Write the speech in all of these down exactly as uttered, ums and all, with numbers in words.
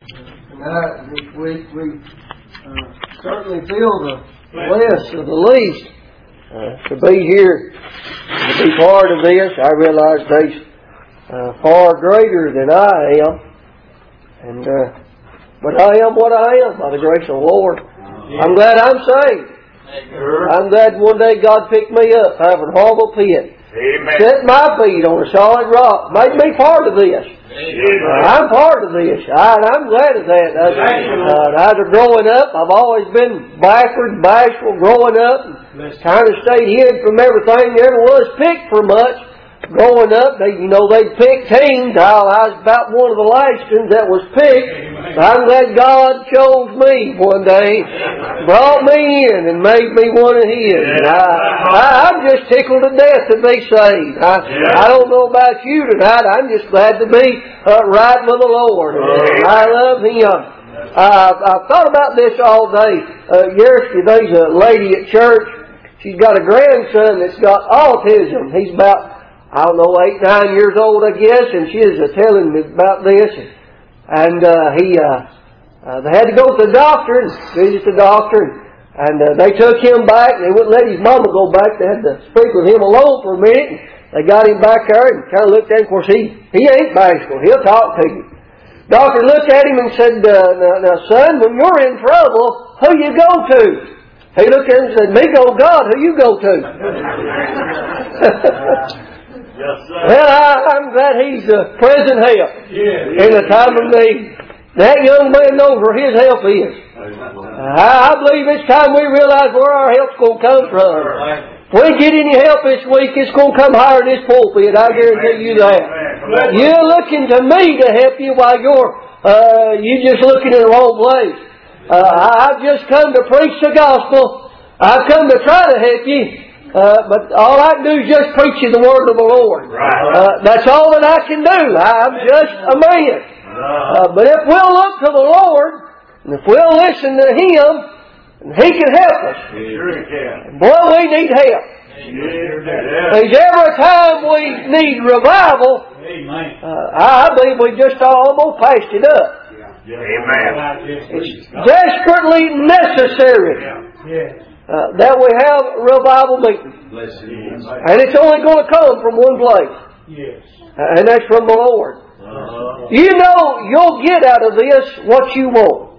Tonight, this week, we uh, certainly feel the less of the least uh, to be here, to be part of this. I realize they're uh, far greater than I am, and uh, but I am what I am by the grace of the Lord. I'm glad I'm saved. I'm glad one day God picked me up out of a horrible pit. Amen. Set my feet on a solid rock. Made me part of this. Uh, I'm part of this. I, I'm glad of that. Uh, uh, after growing up, I've always been backward, bashful growing up. And kind of stayed hid from everything. Never was picked for much. Growing up, they, you know, they picked teams. I, I was about one of the last ones that was picked. I'm glad God chose me one day, brought me in and made me one of His. And I, I, I'm just tickled to death to be saved. I, I don't know about you tonight. I'm just glad to be uh, right with the Lord. And I love Him. Uh, I've thought about this all day. Uh, yesterday, there's a lady at church. She's got a grandson that's got autism. He's about, I don't know, eight, nine years old, I guess, and she was uh, telling me about this. And, and uh, he, uh, uh, they had to go to the doctor and visit the doctor, and, and uh, they took him back, and they wouldn't let his mama go back. They had to speak with him alone for a minute. And they got him back there and kind of looked at him. Of course, he, he ain't bashful. He'll talk to you. Doctor looked at him and said, uh, now, now, son, when you're in trouble, who you go to? He looked at him and said, me go God, who you go to? Yes, sir. Well, I, I'm glad he's a present help yeah, in the time of need. That young man knows where his help is. Uh, I, I believe it's time we realize where our help's going to come from. If we get any help this week, it's going to come higher than this pulpit. I guarantee you that. You're looking to me to help you while you're uh, you just looking in the wrong place. Uh, I've just come to preach the gospel. I've come to try to help you. Uh, but all I can do is just preach you the word of the Lord. Right. Uh, that's all that I can do. I'm just a man. Uh, but if we'll look to the Lord, and if we'll listen to Him, He can help us. Sure He can. And boy, we need help. There's every time we need revival, uh, I believe we just almost passed it up. Amen. It's desperately necessary. Yeah. Uh, that we have a revival meeting. And it's only going to come from one place. Yes. Uh, and that's from the Lord. Uh-huh. You know you'll get out of this what you want.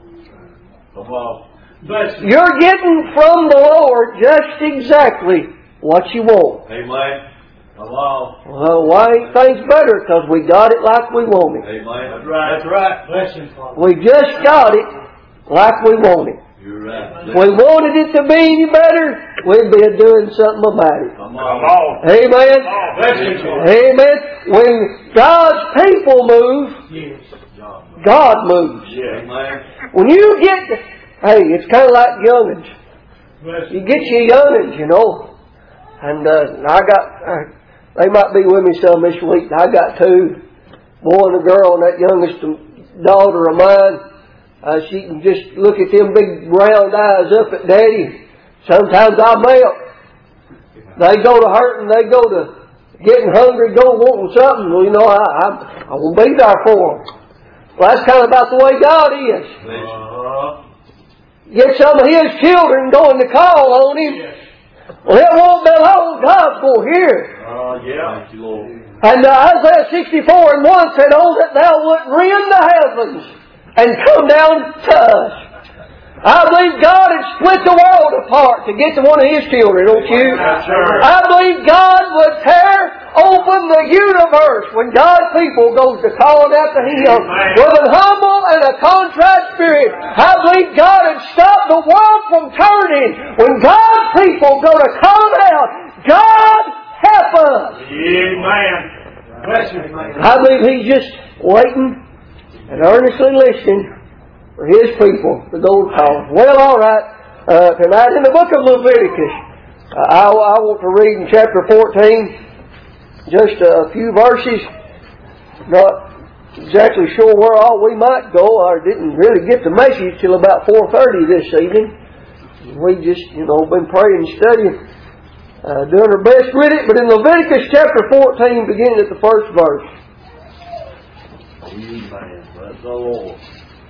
Uh-huh. You're getting from the Lord just exactly what you want. Amen. Uh-huh. Well, why ain't things better? Because we got it like we want it. Amen. That's right. That's right. Bless Him, Father. We just got it like we want it. You're right. If we wanted it to be any better, we'd be doing something about it. Come on. Amen. Come on. Amen. When God's people move, yes. God moves. Yes. When you get, hey, it's kind of like young'uns. You get your young'uns, you know, and uh, I got, uh, they might be with me some this week. I got two, boy and a girl, and that youngest daughter of mine. Uh, she can just look at them big round eyes up at Daddy. Sometimes I melt. They go to hurting. They go to getting hungry, go wanting something. Well, you know, I, I, I will be there for them. Well, that's kind of about the way God is. Get some of His children going to call on Him. Well, it won't be long. God's going to hear. Uh, yeah. And uh, Isaiah sixty-four and one said, oh, that Thou wouldn't rend the heavens and come down to us. I believe God had split the world apart to get to one of His children, don't you? Yes, I believe God would tear open the universe when God's people goes to calling out to Him with a humble and a contrite spirit. I believe God would stop the world from turning when God's people go to call out, God help us. Amen. I believe He's just waiting and earnestly listening for His people to go to call. Well, all right. Uh, tonight in the book of Leviticus, uh, I, I want to read in chapter fourteen just a few verses. Not exactly sure where all we might go. I didn't really get the message till about four thirty this evening. We just, you know, been praying and studying, uh, doing our best with it. But in Leviticus chapter fourteen, beginning at the first verse. Amen. That's the Lord.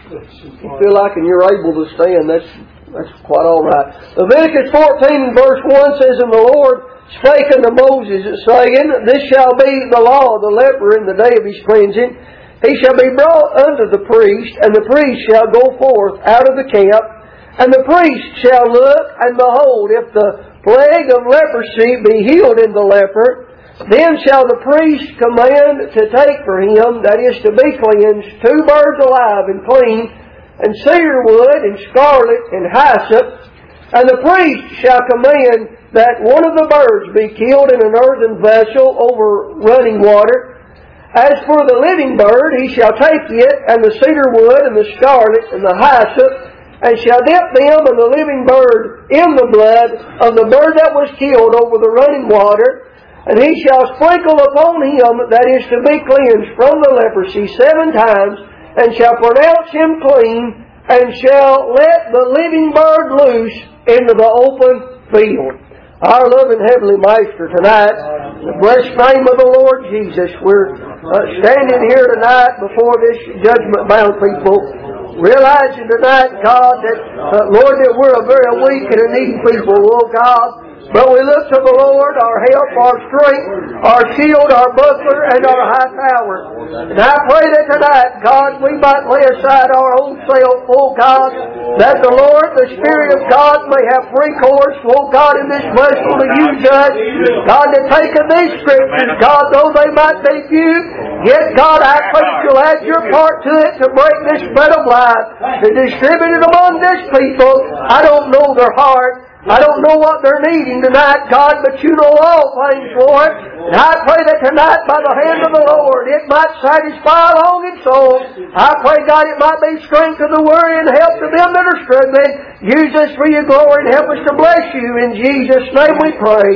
If you feel like and you're able to stand, that's that's quite all right. Leviticus fourteen verse one says, "And the Lord spake unto Moses, saying, This shall be the law of the leper in the day of his cleansing. He shall be brought unto the priest, and the priest shall go forth out of the camp, and the priest shall look, and behold, if the plague of leprosy be healed in the leper, then shall the priest command to take for him, that is to be cleansed, two birds alive and clean, and cedar wood, and scarlet, and hyssop. And the priest shall command that one of the birds be killed in an earthen vessel over running water. As for the living bird, he shall take it, and the cedar wood, and the scarlet, and the hyssop, and shall dip them and the living bird in the blood of the bird that was killed over the running water. And he shall sprinkle upon him that is to be cleansed from the leprosy seven times, and shall pronounce him clean, and shall let the living bird loose into the open field." Our loving Heavenly Master, tonight, in the blessed name of the Lord Jesus, we're uh, standing here tonight before this judgment-bound people, realizing tonight, God, that, uh, Lord, that we're a very weak and a needy people, oh God. But we look to the Lord, our help, our strength, our shield, our buckler, and our high tower. And I pray that tonight, God, we might lay aside our own self, oh God, that the Lord, the Spirit of God, may have free course, oh God, in this vessel to you, Judge. God, to take of these scriptures, God, though they might be few, yet, God, I pray that you'll add your part to it to break this bread of life, to distribute it among this people. I don't know their heart. I don't know what they're needing tonight, God, but you know all things, Lord. And I pray that tonight, by the hand of the Lord, it might satisfy longing souls. I pray, God, it might be strength to the weary and help to them that are struggling. Use us for your glory and help us to bless you. In Jesus' name we pray.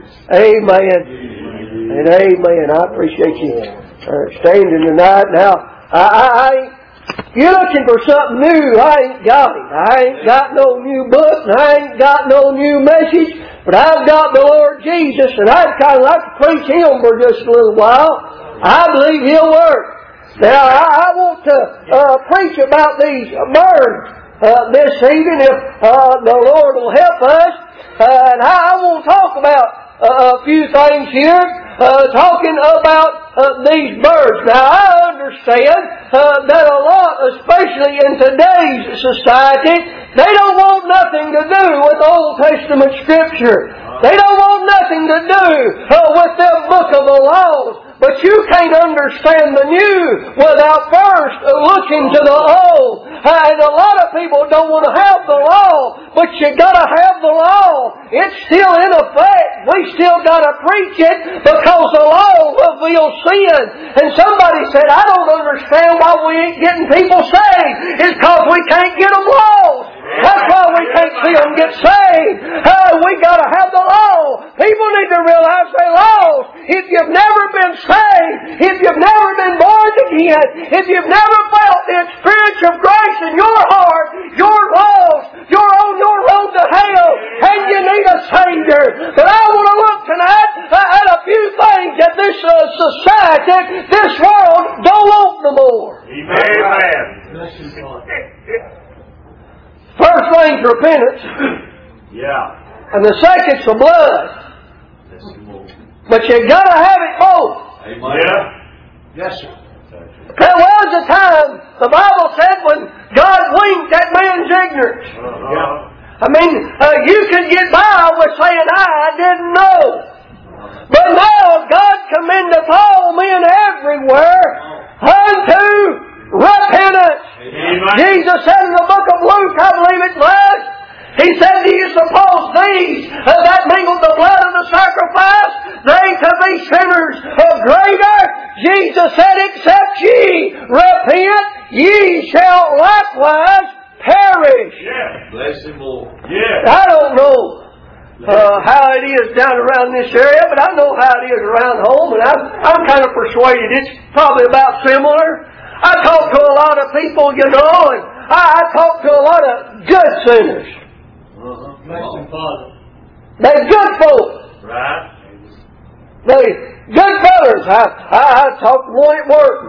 Amen. And amen. I appreciate you uh, standing tonight. Now, I... I, I You're looking for something new, I ain't got it. I ain't got no new book, and I ain't got no new message, but I've got the Lord Jesus, and I'd kind of like to preach Him for just a little while. I believe He'll work. Now, I, I want to uh, preach about these birds uh, this evening, if uh, the Lord will help us. Uh, and I, I want to talk about uh, a few things here, uh, talking about Uh, these birds. Now, I understand uh, that a lot, especially in today's society, they don't want nothing to do with Old Testament Scripture. They don't want nothing to do uh, with the book of the laws. But you can't understand the new without first looking to the old. Uh, and a lot of people don't want to have the law, but you got to have the law. It's still in effect. We still got to preach it because the law reveals sin. And somebody said, I don't understand why we ain't getting people saved. It's because we can't get them lost. That's why we can't see them get saved. Uh, we got to have the law. People need to realize they're lost. If you've never been saved, if you've never been born again, if you've never felt the experience of grace in your heart, you're lost. You're on your road to hell, and you need a Savior. But I want to look tonight at a few things that this uh, society, this world, don't want no more. Amen. First thing's repentance. Yeah. And the second's the blood. But you gotta have it both. Amen. Yeah. Yes, sir. There was a time, the Bible said, when God winked at man's ignorance. Uh-huh. Yeah. I mean, uh, you could get by with saying, I didn't know. But now God commendeth all men everywhere unto repentance. Amen. Jesus said in the book of Luke, I believe it was, He said, do you suppose these uh, that mingled the blood of the sacrifice, they to be sinners uh, greater? Jesus said, except ye repent, ye shall likewise perish. Yeah. Bless Him, Lord. Yeah. I don't know uh, how it is down around this area, but I know how it is around home, and I'm, I'm kind of persuaded it's probably about similar. I talk to a lot of people, you know, and I, I talk to a lot of good sinners. Uh-huh. Bless Him, Father. They're good folk. Right. They good fellas. I, I, I talked to one at work.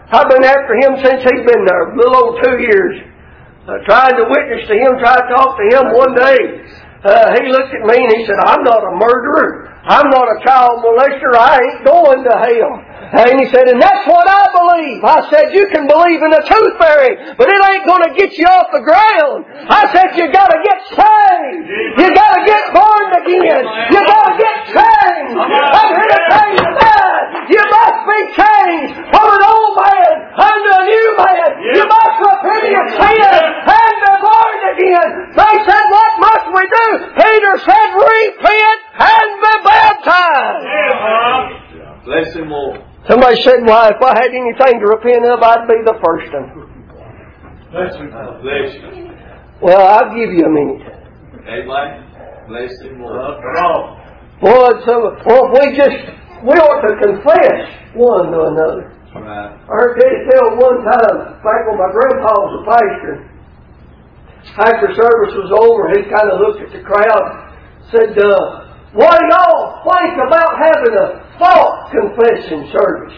I've been after him since he's been there, a little over two years. Uh, trying to witness to him, trying to talk to him one day. Uh, he looked at me and he said, I'm not a murderer. I'm not a child molester. I ain't going to hell. And he said, and that's what I believe. I said, you can believe in the tooth fairy, but it ain't going to get you off the ground. I said, you got to get saved. You got to get born again. You got to get changed. I'm here to tell you that. You must be changed from an old man unto a new man. You must repent of your sin and be born again. They said, what must we do? Peter said, repent and be baptized. Bless him all. Somebody said, well, if I had anything to repent of, I'd be the first one. Bless you. Bless you. Well, I'll give you a minute. Amen. Bless him all. Come on. Boy, so, well, we just, we ought to confess one to another. Right. I heard Daddy tell one time, back when my grandpa was a pastor, after service was over, he kind of looked at the crowd, said, uh, what do y'all think about having a false confession service?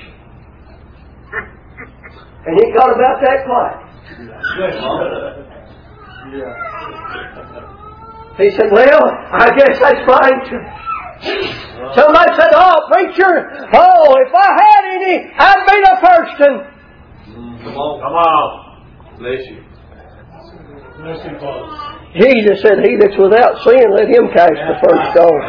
And it got about that quiet. He said, well, I guess that's fine too. Somebody said, oh, preacher, oh, if I had any, I'd be the first one. Come on. Come on. Bless you. Bless him, Father. Jesus said, he that's without sin, let him cast the first stone.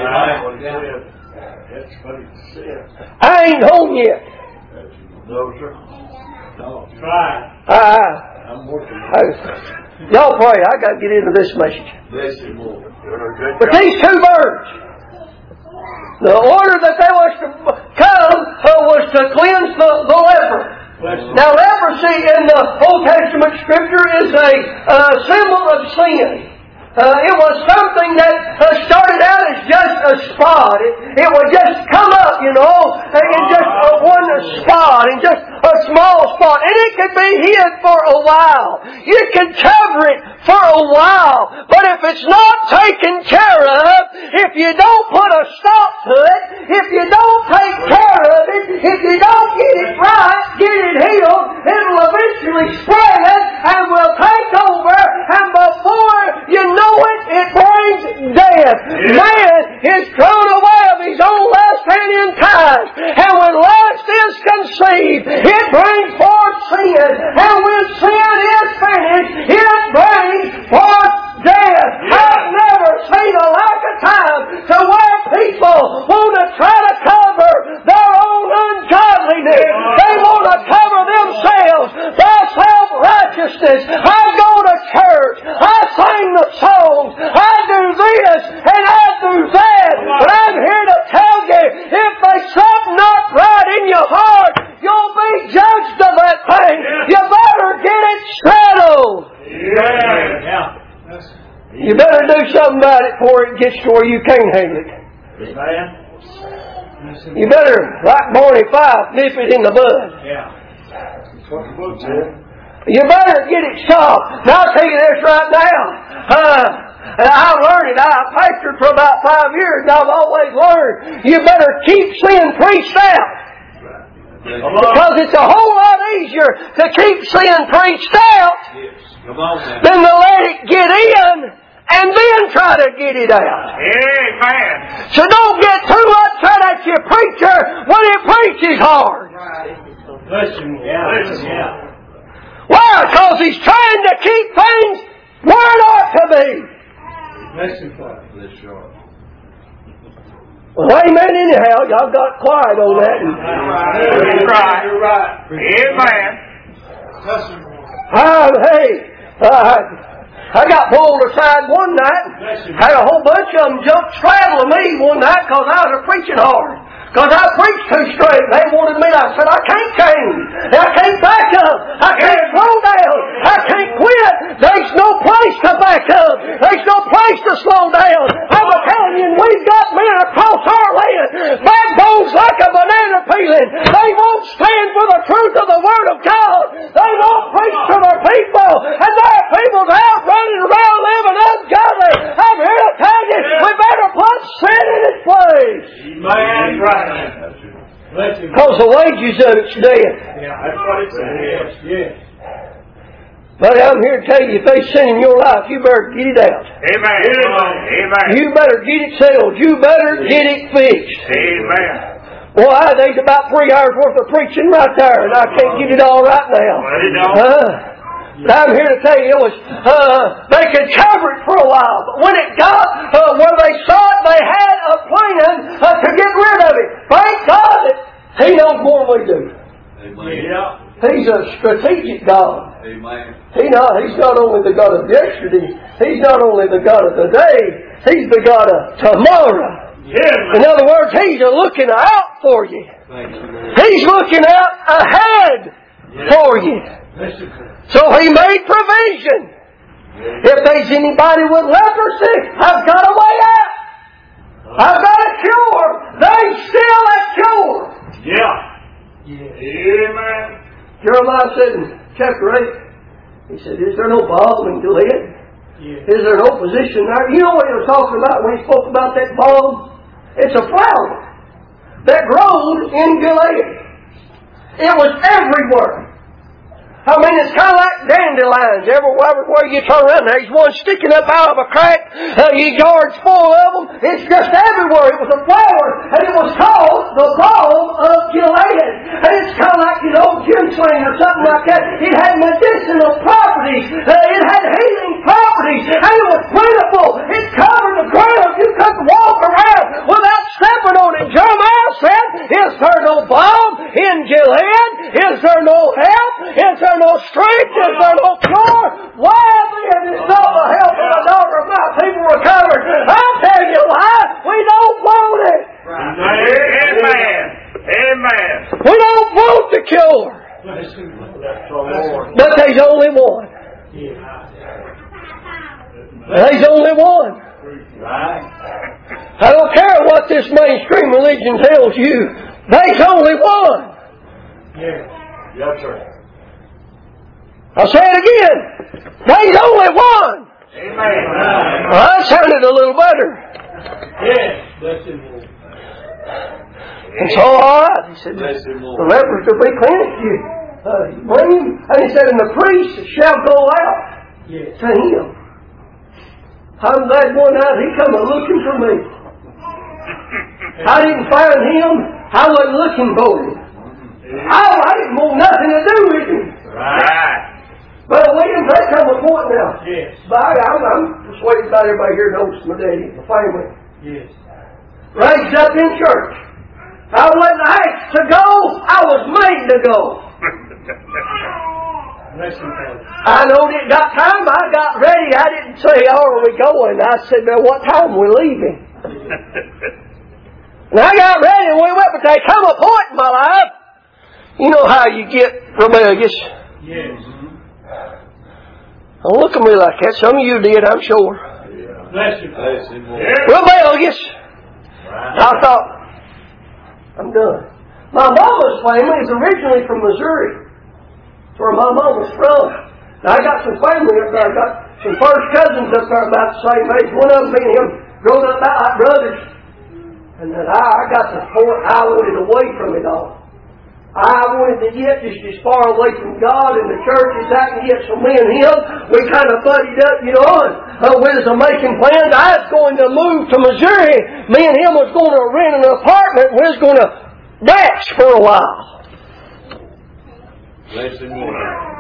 I ain't home yet. No, sir. No. Try. I, I'm working. I, y'all pray. I got to get into this message. Bless him, Lord. But these two birds, the order that they was to come uh, was to cleanse the, the leper. Now, leprosy in the Old Testament Scripture is a uh, symbol of sin. Uh, it was something that uh, started out as just a spot. It, it would just come up, you know, in just uh, one spot, in just a small spot. And it could be hid for a while. You can cover it for a while. But if it's not taken care of, if you don't put a stop to it, if you don't take care of it, if you don't get it right, get it healed, it'll eventually spread and will take over. And before you know it, it brings death. Yeah. Man is thrown away of his own lust and in time. And when lust is conceived, it brings forth sin. And when sin is finished, it brings forth death. Yeah. I've never seen a lack of time to where people want to try to cover their own ungodliness. Yeah. They want to cover themselves by self-righteousness. I go to church. I sing the songs. I do this and I do that. But I'm here to tell you, if there's something not right in your heart, you'll be judged of that thing. You better get it settled. Yeah. Yeah. You better do something about it before it gets to where you can't handle it. Amen. You better, like Barney Fife, nip it in the bud. Yeah. That's what the book said. You better get it stopped. Now I'll tell you this right now. Uh, I've learned it. I've pastored for about five years and I've always learned you better keep sin preached out. Because it's a whole lot easier to keep sin preached out Come on, man. than to let it get in and then try to get it out. Amen. So don't get too upset at your preacher when he preaches hard. Bless him. Yeah. Bless him. Yeah. Why? Because he's trying to keep things where it ought to be. Bless him, Father. Bless you. Well, amen anyhow. Y'all got quiet on that. You're right. You're right. You're right. Amen. Bless him. Uh, hey, uh, I got pulled aside one night. Had a whole bunch of them jump straddle me one night because I was preaching hard. Because I preached too straight. They wanted me. I said, I can't change. I can't back up. I can't slow down. I can't quit. There's no place to back up. There's no place to slow down. I'm telling you, we've got men across our land. Backbones like a banana peeling. They won't stand for the truth of the Word of God. They won't preach to their people. And their people's out running around living ungodly. I'm here to tell you, we better put sin in its place. Amen. Right. Because the wages of it's death. Yeah. That's what it says. Yes, yes. But I'm here to tell you, if they sin in your life, you better get it out. Amen. Amen. You better get it settled. You better get it fixed. Amen. Why, there's about three hours worth of preaching right there, and I can't get it all right now. Uh, I'm here to tell you, it was, uh, they could cover it for a while, but when it got uh, where they saw it, they had a plan uh, to get rid of it. Thank God that He knows more than we do. Amen. Yeah. He's a strategic God. Amen. He not, he's not only the God of yesterday, He's not only the God of the day, He's the God of tomorrow. Yeah. In other words, He's looking out for you. Thank you, Lord. He's looking out ahead for you. So He made provision. If there's anybody with leprosy, I've got a way out. I've got a cure. There's still a cure. Yeah. Amen. Jeremiah said in chapter eight, he said, is there no balm in Gilead? Yeah. Is there no physician there? You know what he was talking about when he spoke about that balm? It's a flower that grows in Gilead. It was everywhere. I mean, it's kind of like dandelions. Everywhere, everywhere you turn around, there's one sticking up out of a crack. Uh, your yard's full of them. It's just everywhere. It was a flower, and it was called the balm of Gilead. And it's kind of like, you know, ginseng or something like that. It had medicinal properties. Uh, it had healing properties. And it was plentiful. It covered the ground. You couldn't walk around without stepping on it. Jeremiah said, is there no balm in Gilead? Is there no help? Is there no strength? Is there no cure? Why then is not the help of the daughter of my people recovered? I'll tell you why. We don't want it. Amen. Amen. We don't want the cure. But there's only one. There's only one. I don't care what this mainstream religion tells you. There's only one. Yes, sir. I'll say it again. There's only one. Amen. Well, that sounded a little better. Yes. Bless Him, Lord. And so, all right. He said, the lepers will be cleansed. You uh, bring him. And he said, and the priest shall go out Yes. to him. I'm glad one night he come a looking for me. I didn't find him. I wasn't looking for him. I, I didn't want nothing to do with him. Right. But Williams, they come a point now. Yes. But I, I'm, I'm persuaded about everybody here knows my daddy, my family. Yes. Raised up in church. I wasn't asked to go. I was made to go. Bless Him, Father. I know it got time. I got ready. I didn't say, oh, are we going? I said, now what time we leaving? And I got ready and we went, but there come a point in my life. You know how you get rebellious. Yes. Don't look at me like that. Some of you did, I'm sure. Bless Him. Bless Him, Lord. Rebellious. I thought, I'm done. My mama's family is originally from Missouri. That's where my mom was from. Now, I got some family up there. I got some first cousins up there about the same age. One of them being him, grown up about like brothers. And then I, I got to the point I wanted away from it all. I wanted to get just as far away from God and the church as I can get. So me and him, we kind of buddied up, you know, and uh, we was making plans. I was going to move to Missouri. Me and him was going to rent an apartment. We was going to batch for a while. Bless Him, Lord.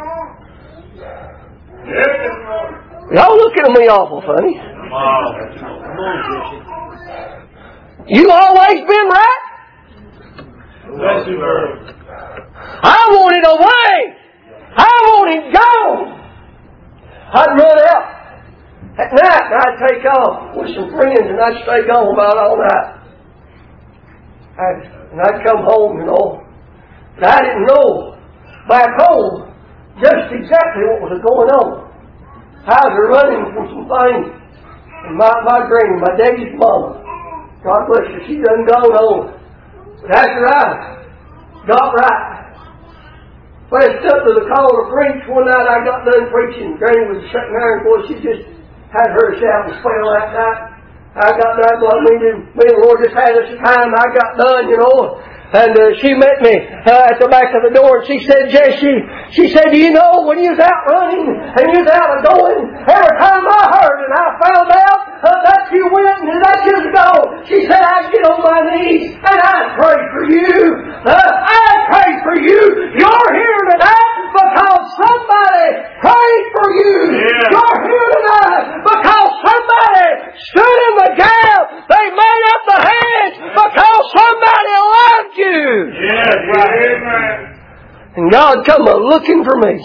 Y'all looking at me awful funny. Come on. Come on, Jesse. You always been right? Bless Him, Lord. I want it away. I want it gone. I'd run out at night and I'd take off with some friends and I'd stay gone about all night. I'd, and I'd come home, you know. But I didn't know back home just exactly what was going on. I was running from some things. And my, my granny, my daddy's mama, God bless her, she done gone on. But after I got right, flashed up to the call to preach. One night I got done preaching. Granny was sitting there, and boy, she just had her shout and spell that night. I got done, well, me and, me and the Lord just had us a time. I got done, you know. And uh, she met me uh, at the back of the door, and she said, Jesse, she said, you know, when you was out running and you was out and going, every time I heard and I found out uh, that you went and that you was gone, she said, I'd get on my knees and I'd pray for you. Uh, I'd pray for you. You're here tonight because somebody prayed for you. Yeah. You're here tonight because somebody stood in the gap. They made up the hedge because somebody loved you. Yes, right. And God come a looking for me.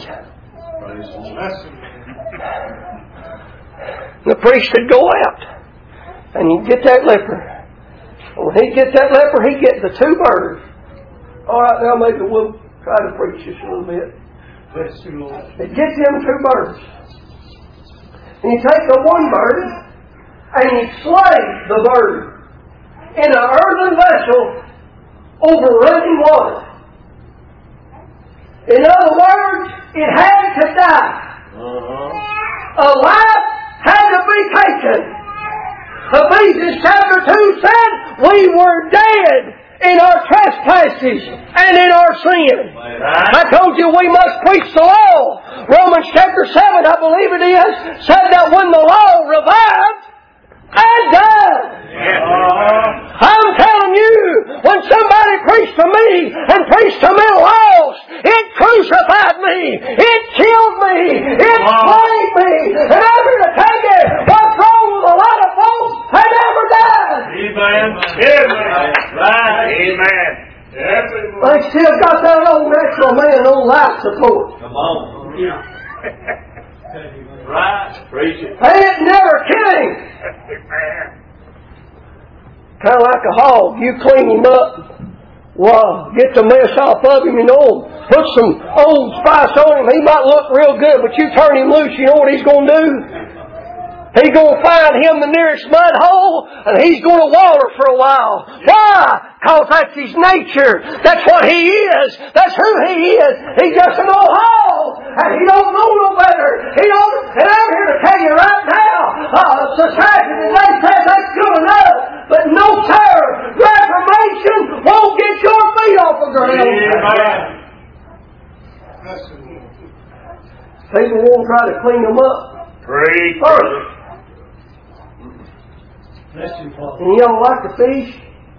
The priest would go out and he'd get that leper. When he'd get that leper, he'd get the two birds. All right, now maybe we'll try to preach this a little bit. He'd get them two birds. And he'd take the one bird and he'd slay the bird in an earthen vessel over running water. In other words, it had to die. Uh-huh. A life had to be taken. Ephesians chapter two said we were dead in our trespasses and in our sin. I told you we must preach the law. Romans chapter seven, I believe it is, said that when the law revived, I died. Uh, I'm telling you, when somebody preached to me and preached to me lost, it crucified me, it killed me, it slayed me. And I'm here to tell you what's wrong with a lot of folks, they never died. Amen. Amen. Right. Amen. They still got that old natural man on life support. Come on. Yeah. Right. Preach it. They ain't never kidding. Kind of like a hog. You clean him up. Well, get the mess off of him, you know. Put some old spice on him. He might look real good, but you turn him loose, you know what he's going to do? He's going to find him the nearest mud hole, and he's going to water for a while. Why? Because that's his nature. That's what he is. That's who he is. He's just an old hog, and he don't know no better. He don't. And I'm here to tell you right now, uh, society today says that's good enough, but no sir, Reformation won't get your feet off the ground. Yeah. People won't try to clean them up. Preach. First. And you don't like the fish?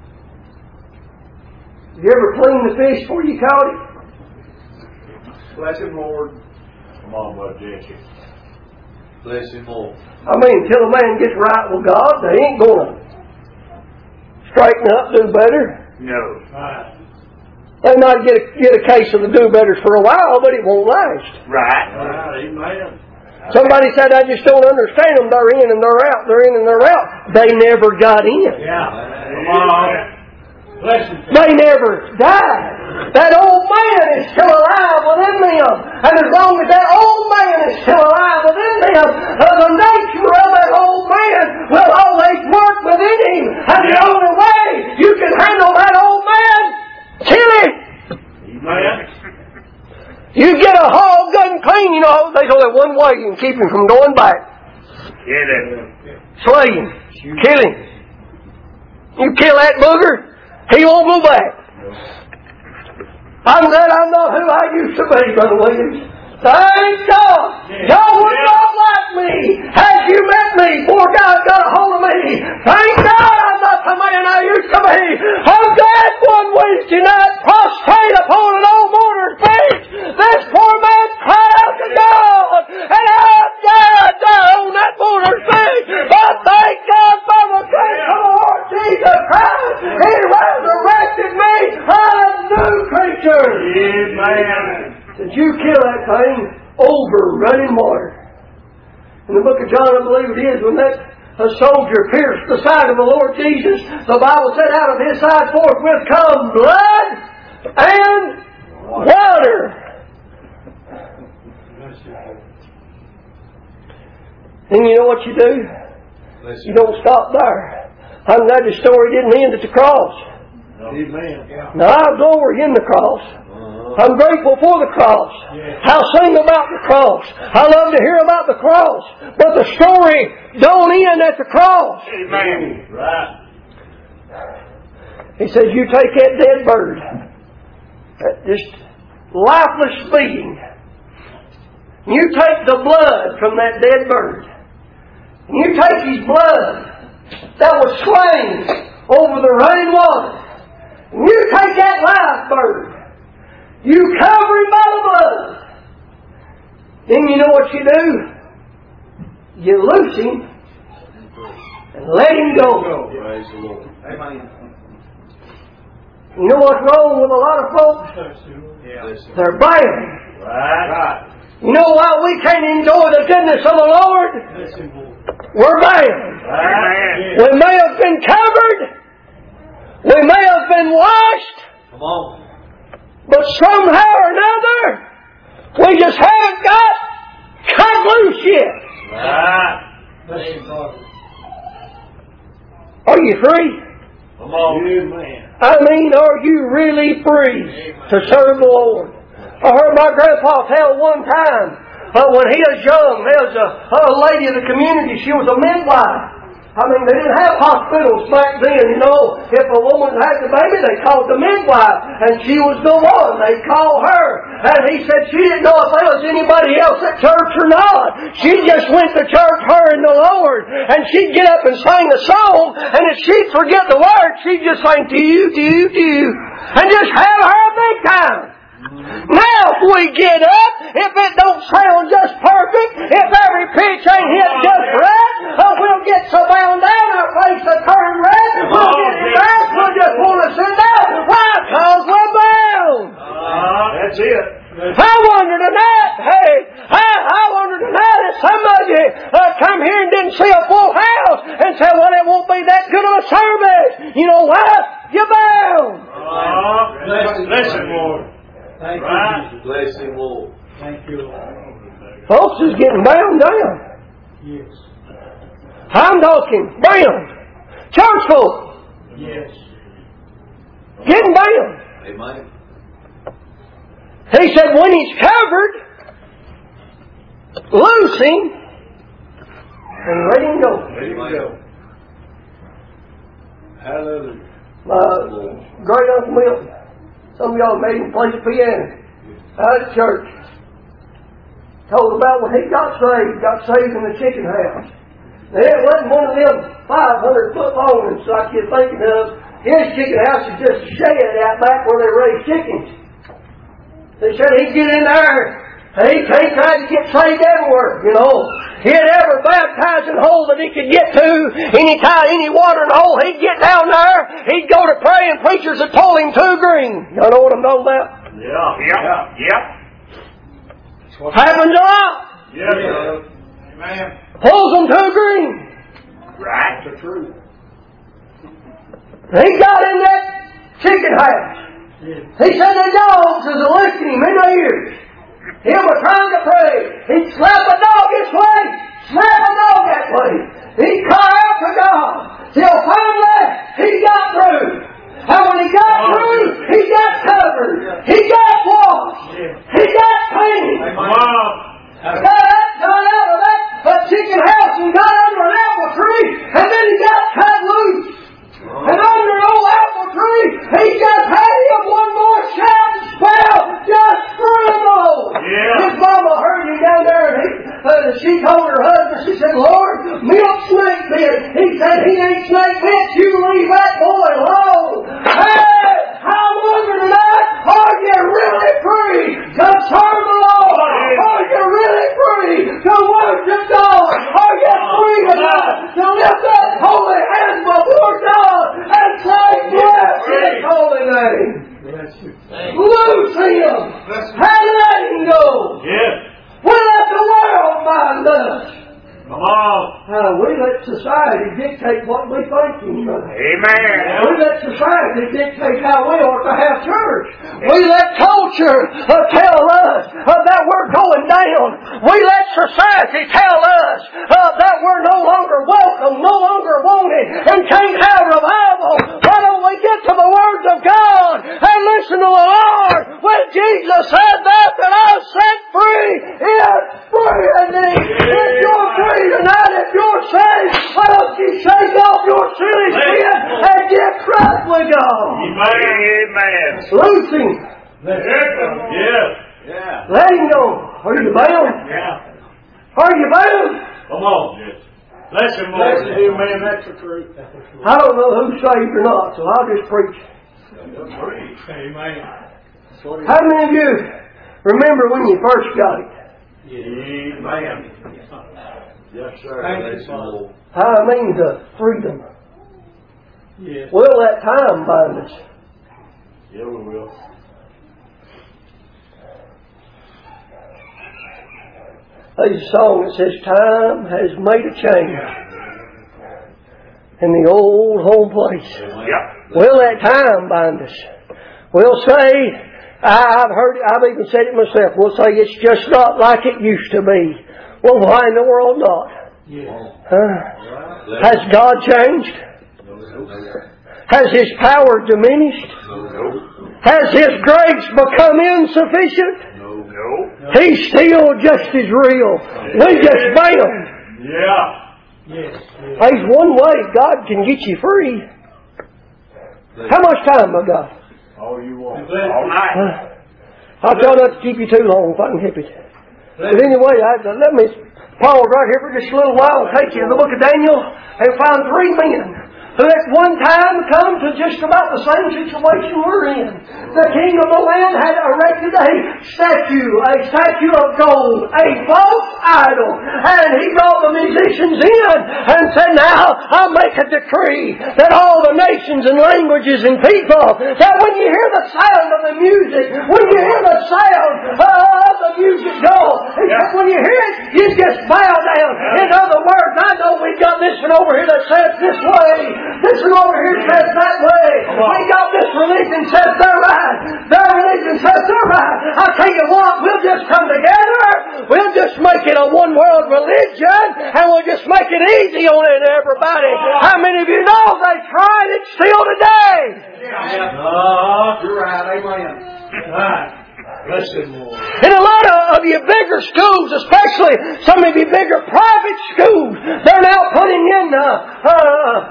Did you ever clean the fish before you caught it? Bless him, Lord. Come on, Brother Jesse. Bless him, Lord. I mean, until a man gets right with God, they ain't going to straighten up, do better. No. Right. They might get a, get a case of the do-betters for a while, but it won't last. Right. Right. Amen. Somebody said, I just don't understand them. They're in and they're out. They're in and they're out. They never got in. Yeah. Come on. Bless him. They never died. That old man is still alive within them. And as long as that old man is still alive within them, uh, the nature of that old man will always work within him. And the only way you can handle that old man, kill him. Amen. You get a hog good and clean, you know, there's only one way you can keep him from going back. Get it. Slay him. Kill him. You kill that booger, he won't go back. I'm glad I'm not who I used to be, Brother Williams. Thank God. God would not like me had you met me before God got a hold of me. Thank God I'm not the man I used to be. I'm glad one Wednesday night prostrate upon an old motor's bench. This poor man cried out to God, and I died there on that motor's bench. But thank God for the grace of the Lord Jesus Christ. He resurrected me a new creature. Amen. Did you kill that thing over running water? In the book of John, I believe it is, when that a soldier pierced the side of the Lord Jesus, the Bible said out of his side forthwith come blood and water. And you know what you do? You don't stop there. I'm glad the story didn't end at the cross. Amen. Now I glory in the cross. I'm grateful for the cross. I'll sing about the cross. I love to hear about the cross. But the story don't end at the cross. Amen. Right. He says, you take that dead bird, that just lifeless being, you take the blood from that dead bird, and you take his blood that was slain over the running water, and you take that live bird, you cover him by the blood, then you know what you do? You loose him and let him go. Praise the Lord. Amen. You know what's wrong with a lot of folks? Yeah. They're bound. Right. Right. You know why we can't enjoy the goodness of the Lord? We're bound. Right. We may have been covered. We may have been washed. Come on. But somehow or another, we just haven't got cut loose yet. Right. Are you free? Come on. Good man. I mean, are you really free to serve the Lord? I heard my grandpa tell one time, uh, when he was young, there was a, a lady in the community, she was a midwife. I mean, they didn't have hospitals back then, you know. If a woman had the baby, they called the midwife, and she was the one. They called her. And he said she didn't know if there was anybody else at church or not. She just went to church, her and the Lord. And she'd get up and sing a song, and if she'd forget the words, she'd just sing, do, do, do, and just have her a big time. Now if we get up, if it don't sound just perfect, if every pitch ain't hit just right, oh, we'll get so bound down our face will turn red, we'll get embarrassed, we'll just want to sit down. Why? Because we're bound. Uh, that's it. I wonder tonight, hey, I, I wonder tonight if somebody uh, come here and didn't see a full house and say, well, it won't be that good of a service. You know what? You're bound. Uh, listen, listen, Lord. Thank Right. you, Jesus. Bless him, Lord. Thank you, Lord. Folks is getting bound down. Yes. I'm talking bound. Church folk Yes. getting bound. Amen. He said when he's covered, loose him and let him go. Let him go. Hallelujah. My great Uncle Milton, some of y'all made him play the piano out at church. Told about when he got saved, got saved in the chicken house. Now, it wasn't one of them five hundred foot long ones like you're thinking of. His chicken house is just a shed out back where they raise chickens. They said he'd get in there, and he, he tried to get saved everywhere, you know. He'd every baptizing hole that he could get to, any time, any watering hole, he'd get down there, he'd go to pray, and preachers had told him too green. Y'all know what I'm talking about? Yeah. Yeah. Yeah. Happens a lot. Yeah. Amen. Pulls them too green. Right. That's the truth. He got in that chicken house. He said the dogs was licking him in the ears. He was trying to pray. He'd slap a dog this way, slap a dog that way. He'd cry out to God. Till finally he got through. And when he got through, he got covered. He got washed. He got clean. Got got out of that, that chicken house and got under an apple tree. And then he got cut loose. And under an old apple tree, he just had him one more shout and spell just for a moment. Yeah. His mama heard him down there, and he, uh, she told her husband, she said, Lord, milk snake bit. He said, he ain't snake bit. You leave that boy alone. Hey, I wonder tonight, are you really free to serve the Lord? Are you really free to worship God? Are you free tonight to lift up holy hands before God and say, bless His holy name? Loose him and let him go. Yes. We let the world find us. Come on. Uh, we let society dictate what we think. You know. Amen. We let society dictate how we ought to have church. We let culture uh, tell us uh, that we're going down. We let society tell us uh, that we're no longer welcome, no longer wanted, and can't have revival. Why don't we get to the words of God and listen to the Lord? When Jesus said that, that I was set free, it's free indeed. If you're free tonight, if you're saved, why don't you shake off your silly sin and get right with Holy God. Amen. Loose him. Yes. Yeah. Let him go. Are you bound? Yeah. Are you bound? Come on. Yes. Bless him, Bless Lord. you, man. That's the truth. I don't know who's saved or not, so I'll just preach. Amen. How many of you remember when you first got it? Amen. Yes, sir. Thank you, Father. I mean the freedom. Yes. Will that time bind us? Yeah, we will. There's a song that says, time has made a change in the old home place. Yep. Will that time bind us? We'll say, I've heard it, I've even said it myself, we'll say it's just not like it used to be. Well, why in the world not? Yes. Huh? Has God changed? Has His power diminished? Has His grace become insufficient? No. He's still just as real. We just bound. Yeah. Yes. Yes. There's one way God can get you free. How much time I got? All you want. All night. Uh, I'll try not to keep you too long if I can help it. But anyway, I, let me pause right here for just a little while and take you to the book of Daniel and find three men who at one time come to just about the same situation we're in. The king of the land had erected a statue, a statue of gold, a false idol. And he brought the musicians in and said, now I'll make a decree that all the nations and languages and people, that when you hear the sound of the music, when you hear the sound of the music go, he said, when you hear it, you just bow down. In other words, I know we've got this one over here that says this way. This one over here says that way. We got this religion says they're right. Their religion says they're right. I'll tell you what, we'll just come together. We'll just make it a one world religion and we'll just make it easy on it, everybody. How many of you know they tried it still today? Yeah. Oh, you're right. Amen. Right. Bless him, Lord. In a lot of, of your bigger schools, especially some of your bigger private schools, they're now putting in uh, uh,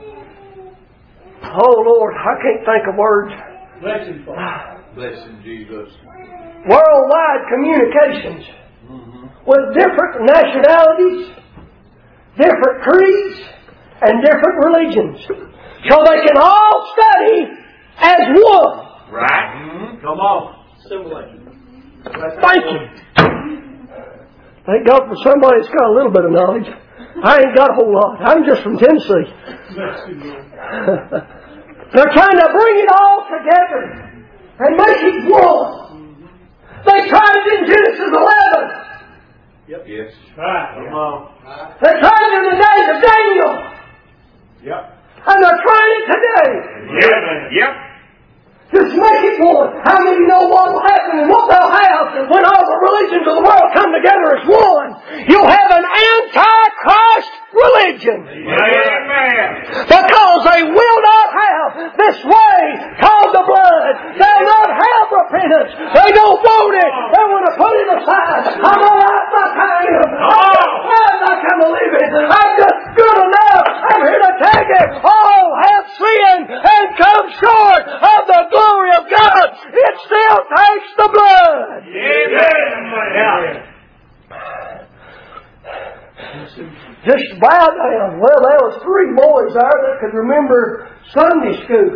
oh Lord, I can't think of words. Bless him, Father. Bless him, Jesus. Worldwide communications Mm-hmm. with different nationalities, different creeds, and different religions. So they can all study as one. Right. Mm-hmm. Come on. Thank you. Thank God for somebody that's got a little bit of knowledge. I ain't got a whole lot. I'm just from Tennessee. Bless him, Lord. They're trying to bring it all together and make it one. They tried it in Genesis eleven. Yep. Yes. Right. Come on. They tried it in the days of Daniel. Yep. And they're trying it today. Yep. Yep. Just make it one. How many know what will happen and what they'll have when all the religions of the world come together as one? You'll have an anti-Christ religion. Amen. Because they will not have this way called the blood. They'll not have repentance. They don't want it. They want to put it aside. I'm all right like I am. I'm fine like I'm living. I'm just good enough. I'm here to tell you, all have sinned and come short of the glory of God. It still takes the blood. Amen. Just bow down. Well, there was three boys there that could remember Sunday school.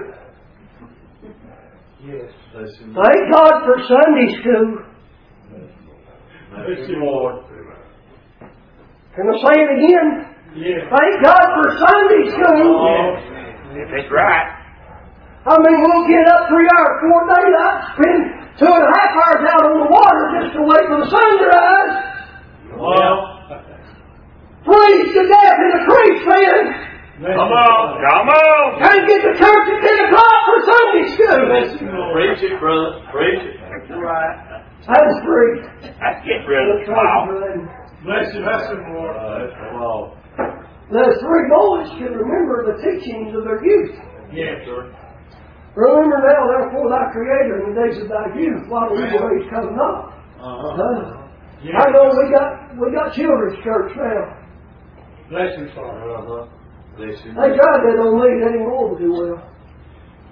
Yes. Bless him. Thank God for Sunday school. Bless him, Lord. Can I say it again? Yes. Thank God for Sunday school. If it's right. I mean, we'll get up three hours, four days. I'd spend two and a half hours out on the water just to wait for the sun to rise. Well. Freeze to death in the creek, man. Come on. Come on. Can't get to church at ten o'clock for Sunday school. Preach it, brother. Preach it. That's right. That's free. Let's get rid of the smile. Bless him, bless him, Lord. Come on. The three boys can remember the teachings of their youth. Yes, sir. Remember now, therefore, thy Creator in the days of thy youth, while the evil days come not. Uh-huh. Uh-huh. Yes. I know we got we got children's church now. Bless him, Father. Uh-huh. Bless him. They tried that on me, that didn't go over too well.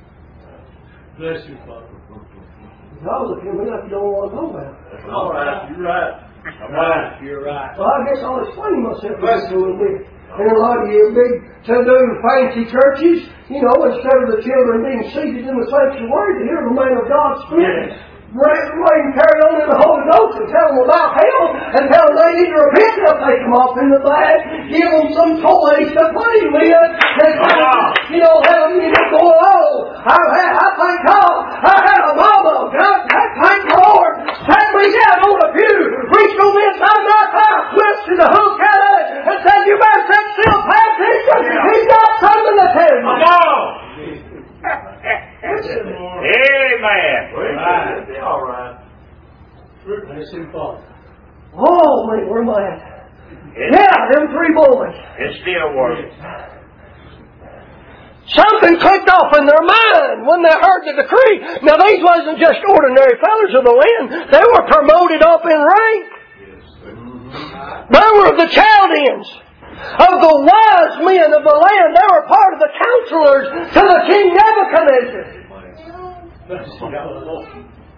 Bless you, Father. Y'all look at me like you don't want to know about it. That's all right. You're right. All right. You're right. Well, I guess I'll explain myself just a little bit. And a lot of you big to-do fancy churches, you know, instead of the children being seated in the sanctuary to hear the man of God speak, Yes. Rain carry on in the Holy Ghost and tell them about hell and tell them they need to repent. They'll take them off in the bag, give them some toys to play with, and you know, let them you know, go along. I, I, I thank God. I had a mama. God, I thank the Lord. Sat me down on a pew, reached over inside my car, twisted the hook out of it, and said, "You better sit still, pay attention. He's got something to tell you." Come on! Amen. Right. Be all right. Bless you, Father. Oh, man, where am I at? It's, Yeah, them three boys. it's still working. Something clicked off in their mind when they heard the decree. Now, these wasn't just ordinary fellows of the land. They were promoted up in rank. They were the Chaldeans, of the wise men of the land. They were part of the counselors to the King Nebuchadnezzar. Bless you, Father.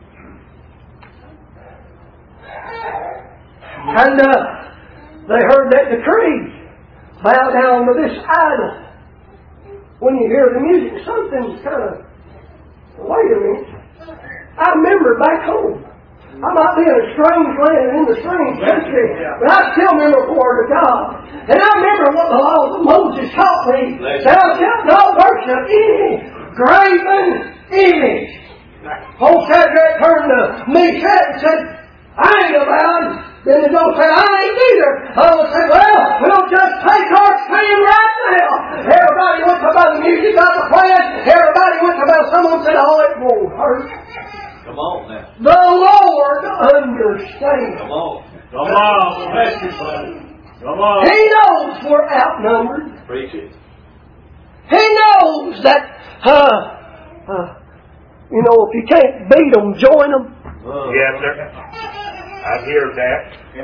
And uh, they heard that decree. Bow down to this idol. When you hear the music, something's kind of, wait a minute. I remember back home. I might be in a strange land, in a strange country, but I still remember the Word of God. And I remember what the law of Moses taught me. Thou shalt not worship any graven image. Old Shadrach turned to Meshach and said, "I ain't allowed." Then they don't say, "I ain't either." I would say, "Well, we'll just take our stand right now." Everybody went to about the music got the plan. Everybody went to about someone said, "Oh, it won't hurt." Come on now. The Lord understands. Come on. Come on. Bless you, Father. Come on. He knows we're outnumbered. Preach it. He knows that, uh, uh, you know, if you can't beat them, join them. Uh, Yes, sir. I've heard that.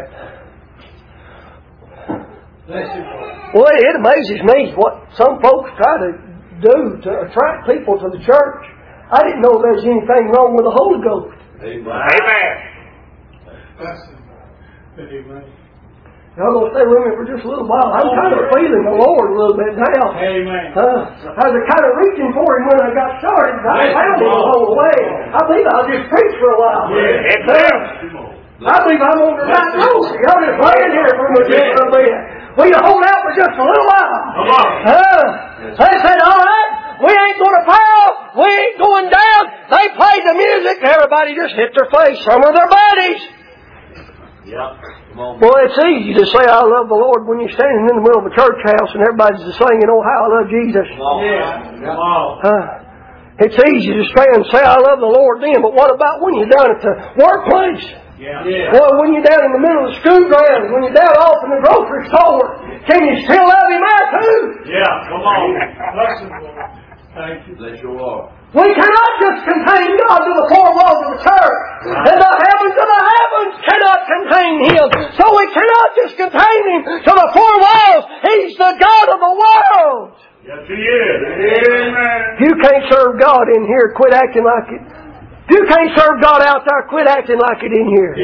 Bless you, Father. Well, it amazes me what some folks try to do to attract people to the church. I didn't know there was anything wrong with the Holy Ghost. Amen. Amen. Bless you. Amen. Y'all gonna stay with me for just a little while. I'm kind of feeling the Lord a little bit now. Amen. Uh, I was kind of reaching for Him when I got started. I found Him the whole way. I believe I'll just preach for a while. Yes, Uh, sir. I believe I'm on the right road. Y'all just laying here for me just a bit. Will you hold out for just a little while? Come on. Uh, they said, "All right, we ain't going to fall. We ain't going down." They played the music. Everybody just hit their face. Some of their buddies. Yeah. Come on. Well, it's easy to say, "I love the Lord," when you're standing in the middle of a church house and everybody's just singing, "Oh, how I love Jesus." Come on. Yeah. Come on. Uh, it's easy to stand and say, "I love the Lord" then, but what about when you're down at the workplace? Yeah. Yeah. Well, when you're down in the middle of the school grounds, when you're down off in the grocery store, can you still love Him there too? Yeah. Come on. Bless you, Lord. Thank you. Bless your Lord. We cannot just contain God to the four walls of the church. And the heavens of the heavens cannot contain Him. So we cannot just contain Him to the four walls. He's the God of the world. Yes, He is. Amen. If you can't serve God in here, quit acting like it. If you can't serve God out there, quit acting like it in here.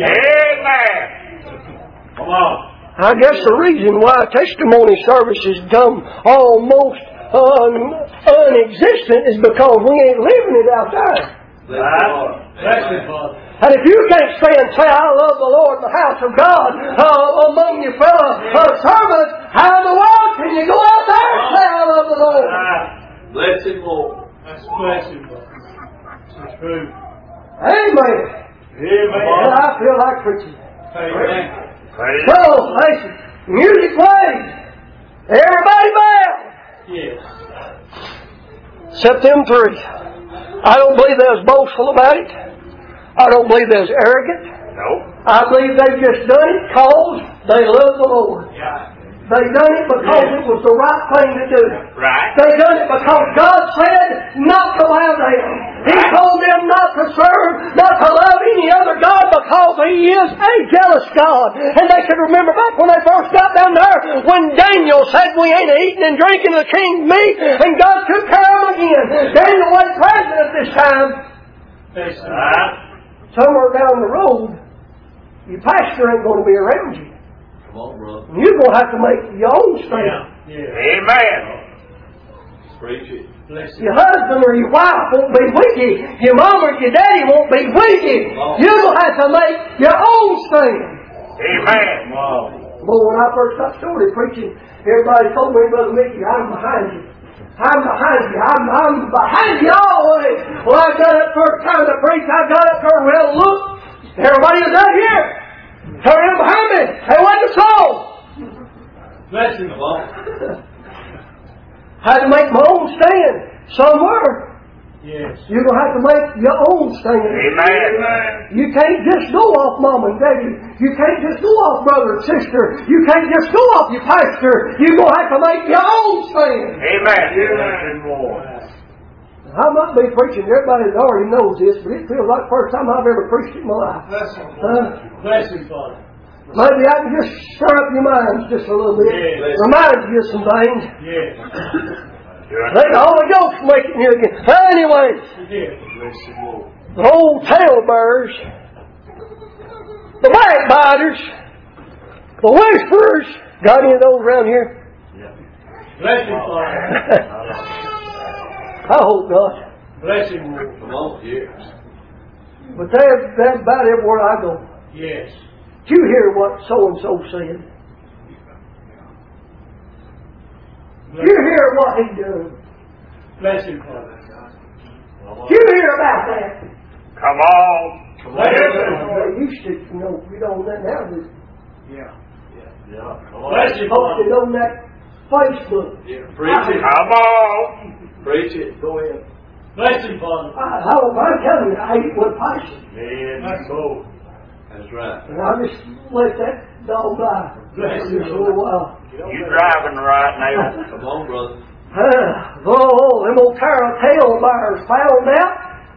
Amen. Come on. I guess the reason why testimony services come almost un, unexistent is because we ain't living it out there. Bless your Lord. Bless you, Father. And if you can't stand and say, "I love the Lord in the house of God," uh, among your fellow uh, servants, how in the world can you go out there and say, "I love the Lord"? Bless Him, Lord. That's bless you, Father. It's true. Amen. Amen. And I feel like preaching. Amen. Praise So, listen, music plays. Everybody bow. Yes. Except them three. I don't believe they was boastful about it. I don't believe they was arrogant. No. I believe they just done it because they love the Lord. Yeah. They done it because it was the right thing to do. Right. They done it because God said not to allow them. He told them not to serve, not to love any other God because He is a jealous God. And they could remember back when they first got down there when Daniel said we ain't eating and drinking the king's meat, and God took care of them again. Daniel wasn't president this time. Right. Somewhere down the road, your pastor ain't going to be around you. Come on, brother. You're going to have to make your own stand. Yeah. Amen. Preach it. Your husband or your wife won't be with you. Your mom or your daddy won't be with you. You're going to have to make your own stand. Amen. Boy, when I first got started preaching, everybody told me, Brother Mickey, I'm behind you. I'm behind you. I'm, I'm behind you always. Well, I got up first time to preach. I got up there, well, look, everybody is out here. Turn in behind me. Hey, what's the song? Bless you. Come on. Had to make my own stand somewhere. Yes. You're going to have to make your own stand. Amen. You can't just go off mom and daddy. You can't just go off brother and sister. You can't just go off your pastor. You're going to have to make your own stand. Amen. I might be preaching. Everybody already knows this, but it feels like the first time I've ever preached in my life. Bless you. Huh? Bless you, Father. Maybe I can just stir up your minds just a little bit. Yes. Remind you of some things. Yes. Let the Holy Ghost make it new again. Well, anyway, Yes. the old talebearers, the backbiters, the whisperers, got any of those around here? Bless you, Father. I hope not. Bless you, Lord. Come on, here. But that's, that's about everywhere I go. Yes. Did you hear what so-and-so said? Did you hear what he did? Bless you, Father. Did you hear about that? Come on. Bless you, They used to, you know, we don't let now do. Yeah. Yeah. Come on. Bless you, Posted Father. on that Facebook. Yeah. Preach it. Come on. Preach it. Go ahead. Bless you, Father. I, I, I'm telling you, I eat with passion. Man, go. That's right. And I just let that dog die. Bless you, Just a little while. You driving right now. Come on, brother. Uh, oh, them old talebearers found out.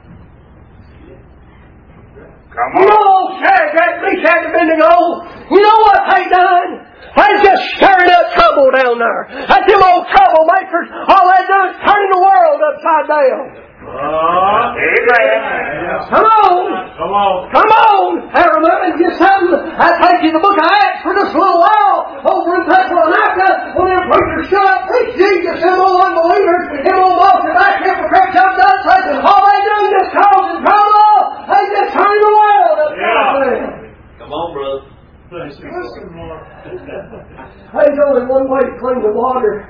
Come You on. know, Shadrach, Meshach, and Abednego, you know what they done? They just stirred up trouble down there. That's them old troublemakers. All they done is turning the world upside down. Uh, Amen. Come on. Come on. Come on. I remember just something. I take you the book of Acts for just a little while. Over in Thessalonica, when them preachers shut up, preach Jesus, them old unbelievers, them old walking back here for Christ, I'm done saying, all they do is just causing trouble. They just turn the world upside down. Come on, brother. Bless you, Lord. There's only one way to clean the water,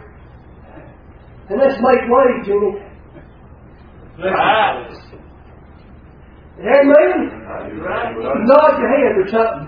and that's make waves in it. Bless you. Amen? Right. Nod your head or something.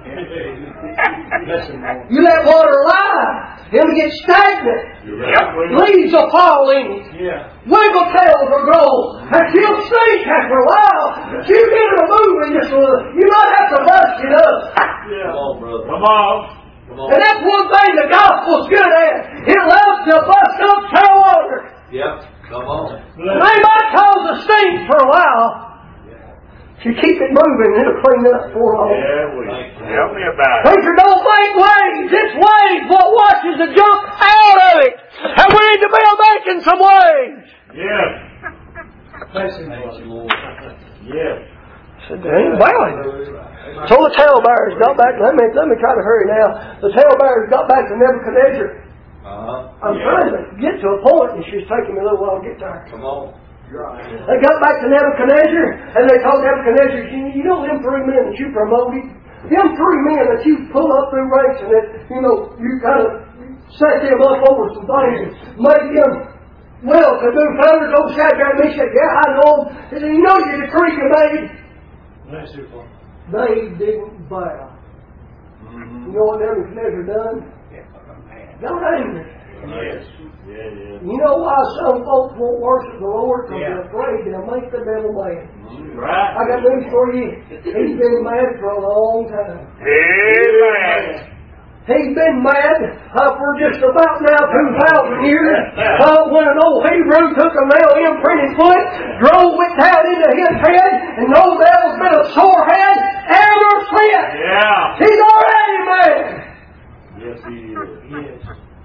Bless you, Lord. You let water lie, it'll get stagnant. Yep. Leaves will fall in it. Yeah. Wiggle tails will grow. And she'll stink after a while. But you get her moving just a little. You might have to bust it up. Come on, brother. Come on. Come on. And that's one thing the gospel's good at. It loves to bust up sour water. Yep. Come on. They might cause a stink for a while. If you keep it moving, it'll clean up for long. Yeah, we. Tell me about it. Preacher, don't make waves. It's waves what washes the junk out of it. And we need to be making some waves. Yeah. Bless you, Thank you, Lord. Lord. Yeah. I said, they ain't bowing. So the talebearers got back. Let me let me try to hurry now. The talebearers got back to Nebuchadnezzar. Uh-huh. I'm Yeah. trying to get to a point, and she's taking me a little while to get there. Come on. They got back to Nebuchadnezzar, and they told Nebuchadnezzar, you, you know them three men that you promoted? Them three men that you pull up through ranks and that, you know, you kind of set them up over some things and make them well-to-do fellas. Old Shadrach, Meshach, yeah, I know them. He said, you know your decree you made? Bless you, Father. They didn't bow. Mm-hmm. You know what Nebuchadnezzar done? Got angry. Yes. Yeah, yeah. You know why some folks won't worship the Lord? Because Yeah. they're afraid they'll make the devil mad. Right. I got news for you. He's been mad for a long time. Amen. He's been mad uh, for just about now two thousand years, uh, when an old Hebrew took a nail imprinted foot, drove it down into his head, and no devil's been a sore head ever since. Yeah. He's already man. Yes, he is. Yes.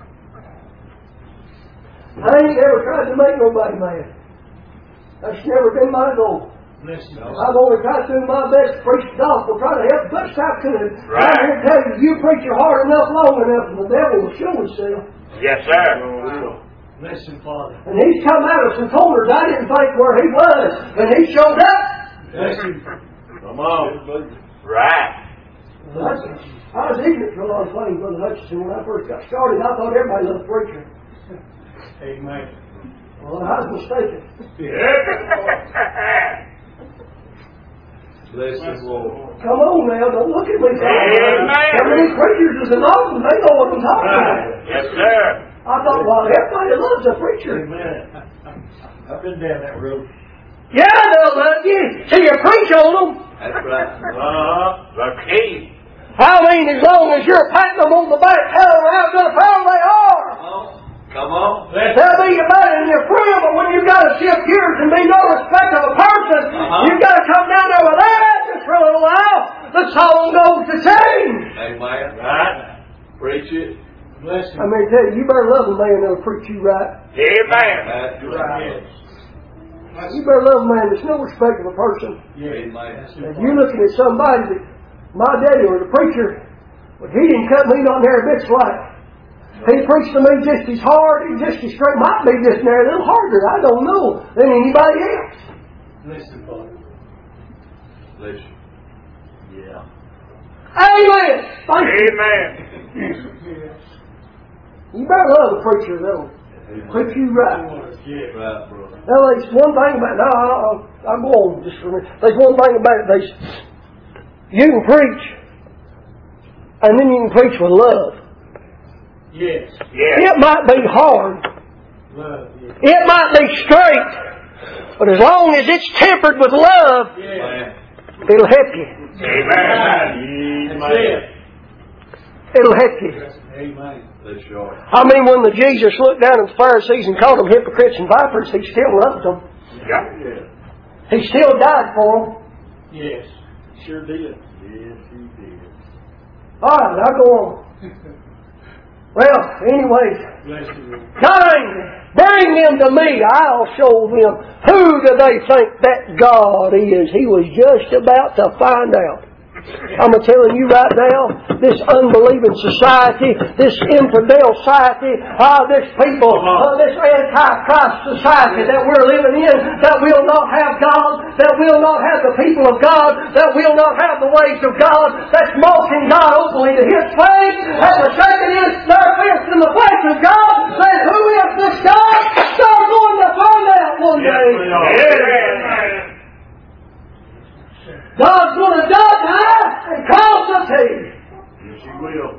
I ain't never tried to make nobody mad. That's never been my goal. Bless you. I've only tried to do my best to preach the gospel, try to help the best I could. Right. I'm here to tell you, you preach your hard enough, long enough, and the devil will show himself. Yes, sir. Bless him, Father. And he's come at us and told us I didn't think where he was, and he showed up. Bless him. Come on. Right. I was, I was ignorant to a lot of things, Brother Hutchinson. When I first got started, I thought everybody loved preaching. Amen. Well, I was mistaken. Bless the Lord. Come on now, don't look at me. Amen. Some of these preachers is an awesome. They know what I'm talking about. Yes, sir. I thought, well, everybody loves a preacher. Amen. I've been down that road. Yeah, they'll love you. See, you preach on them. That's right. Uh-huh. The key. I mean, as long as you're patting them on the back, telling them how good a fellow they are. Come on. Come on. They'll be your buddy and your friend, but when you've got to shift gears and be no respect of a person, Uh-huh. you've got to come down there with that just for a little while. The song goes to change. Amen. Right. Preach it. Bless him. I mean, tell you, you better love a man that'll preach you right. Amen. That's right. You better love a man that's no respect of a person. Amen. And you looking at somebody that my daddy or the preacher, but he didn't cut me not near a bit slack. He preached to me just as hard, and just as straight, might be just near a little harder, I don't know, than anybody else. Bless him, Father. Bless you. Yeah. Amen. Thank you. Amen. You better love a preacher that'll preach you right. Yeah. Right, brother. Now, there's one thing about it. Now, I'll, I'll go on just for a minute. There's one thing about it. There's, you can preach, and then you can preach with love. Yes. Yes. It might be hard. Love. Yes. It might be straight. But as long as it's tempered with love, Yes. it'll help you. Amen. That's it. It'll help you. Amen. Bless you. I mean, when the Jesus looked down at the Pharisees and called them hypocrites and vipers, He still loved them. Yeah. He still died for them. Yes. Sure did. Yes, he did. All right, I'll go on. Well, anyways, Bless you, Lord. Bring, bring them to me. I'll show them. Who do they think that God is? He was just about to find out. I'm telling you right now, this unbelieving society, this infidel society, uh, this people, uh, this anti-Christ society that we're living in, that will not have God, that will not have the people of God, that will not have the ways of God, that's mocking God openly to His face, and the shaking is their fist in the face of God, saying, who is this God? They're going to find out one day. Amen. God's going to judge high and cross the sea. Yes, he will.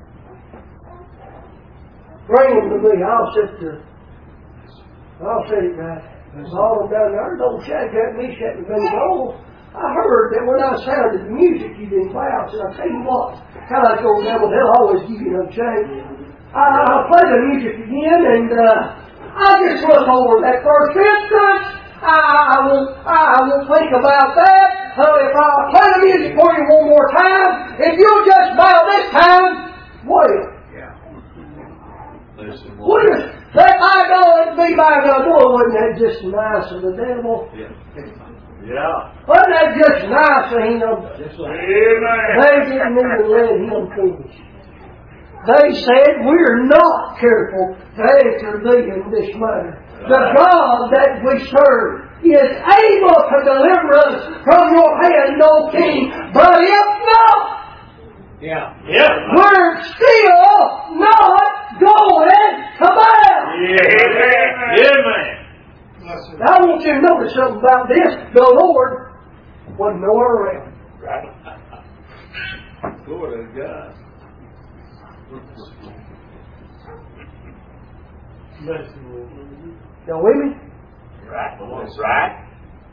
Bring them to me. I'll sit there. I'll sit it right. There's all of them down there. Don't shake at me, shake me, baby. Oh, I heard that when I sounded the music, you didn't play. I said, I'll tell you what. Kind of like old devil, they'll always give you no change. I'll play the music again, and uh, I'll just look over that first instance. I will, I will think about that. Uh, if I play the music for you one more time, if you'll just bow this time, well, Listen, what is that bygone be bygone? Boy, wasn't that just nice of the devil? Yeah. Yeah. Wasn't that just nice of him? Amen. They didn't even let him finish. They said, we're not careful to answer thee in this matter. The God that we serve is able to deliver us from your hand, O King. But if not, Yeah. Yeah. we're still not going to bow. Amen. Amen. Bless him. Now, I want you to notice something about this. The Lord wasn't nowhere around. Right. Glory to God. Bless you, Lord. Y'all with me? Right. Right.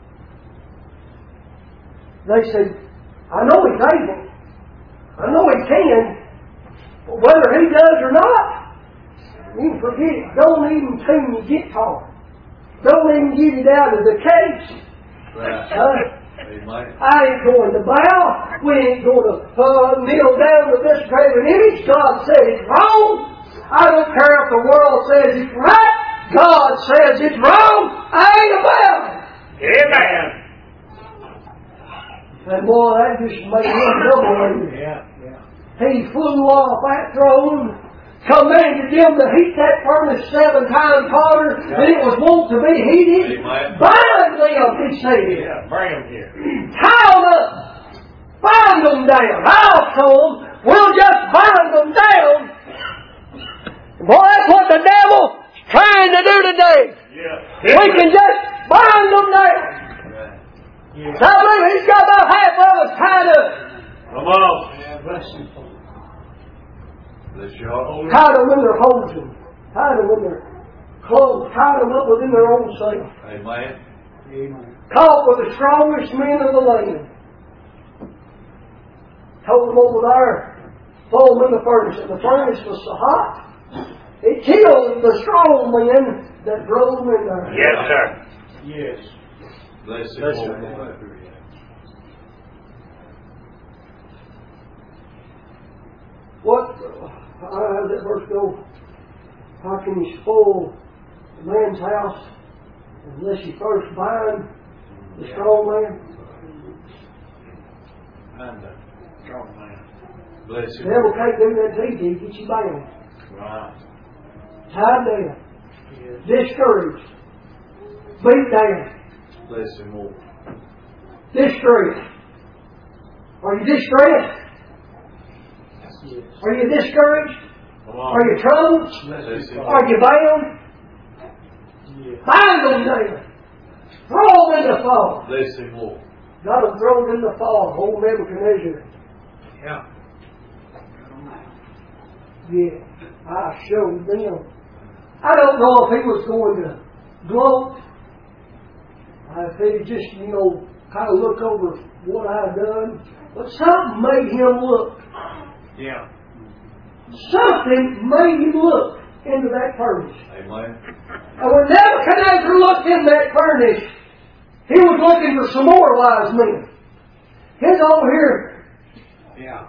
They said, I know He's able. I know He can. But whether He does or not, get, don't even tune your guitar. Don't even get it out of the case. Right. Uh, Amen. I ain't going to bow. We ain't going to uh, kneel down to this graven image. God said it's wrong. I don't care if the world says it's right. God says it's wrong. I ain't about it. Amen. And boy, that just made him double angry. Yeah, yeah. He flew off that throne, commanded them to heat that furnace seven times hotter than it was wont to be heated. Amen. Bind them, he said. Yeah, bring them here. Tie them up. Bind them down. I'll show them. We'll just bind them down. Boy, that's what the devil's trying to do today. Yeah. We can just bind them down. Yeah. I believe he's got about half of us tied up. Come on. Yeah, bless you. Bless y'all. Tied them in their hosen. Tied them in their clothes. Tied them up within their own self. Amen. Amen. Caught with the strongest men of the land. Told them over there, throw them in the furnace. And the furnace was so hot, it killed the strong men that drove them in there. Yes, sir. Yes. Bless Bless you. you. What, how does that verse go? How can you spoil a man's house unless you first bind the strong man? And a strong man. Bless The you. devil can't do that to you, get you bound. Right. Tied down. Yes. Discouraged. Beat down. Bless you more. Distressed. Are you distressed? Yes. Are you discouraged? Come Are on. you troubled? Bless you. Are you bound? Yes. Bind them down. Throw them in the fire. Bless you more. Got them thrown in the fire. Old Nebuchadnezzar. Yeah. Yeah. I showed them. I don't know if he was going to gloat. If he just, you know, kind of look over what I've done. But something made him look. Yeah. Something made him look into that furnace. Amen. And when Nebuchadnezzar looked in that furnace, he was looking for some more wise men. He's over here. Yeah.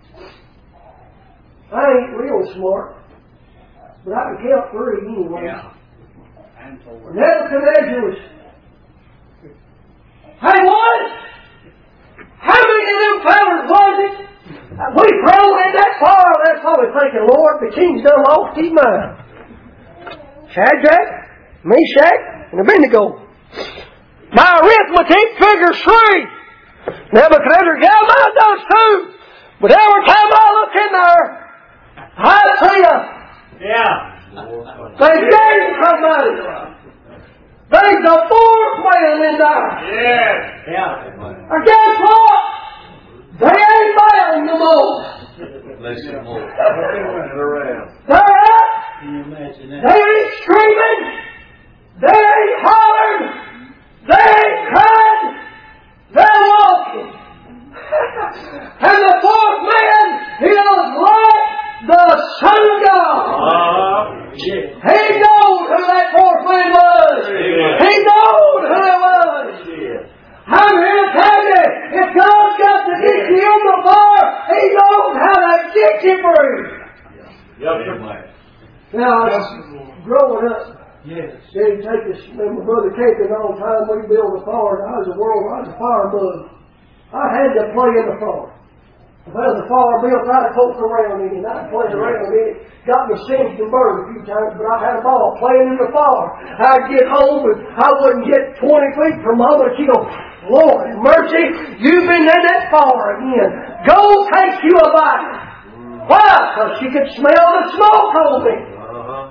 I ain't real smart, but I can count three anyway. Yeah. And four. Nebuchadnezzar was, hey, what? How many of them fellas was it? We thrown in that fire. That's probably thinking, Lord, the king's done lost his mind. Shadrach, Meshach, and Abednego. My arithmetic figures three. Nebuchadnezzar, yeah, mine does too. But every time I look in there, I see a Yeah. there's game somebody. There's a fourth man in there. Yes. Yeah. And guess what? They ain't bound no more. Bless you more. Turn around. They're up. Can you imagine that? They ain't screaming. They ain't hollering. They ain't crying. They're walking. And the fourth man, he was like the Son of God. Uh-huh. Yeah. He knowed who that fourth man was. Amen. He knowed who it was. I'm here to tell you, if God's got to get you on the bar, He knows how to get you free. Amen. Now, growing up, Yes. Daddy take us, and my brother camping all the time, we built a fire, and I was a world, I was a fire bug. I had to play in the fire. If I was a fire built, I'd poke around in it, I'd play around in it. Got me singed and burned a few times, but I had a ball playing in the fire. I'd get home and I wouldn't get twenty feet from mother. She'd go, Lord have mercy, you've been in that fire again. Go take you a bite. Why? Because she could smell the smoke on me. Uh-huh.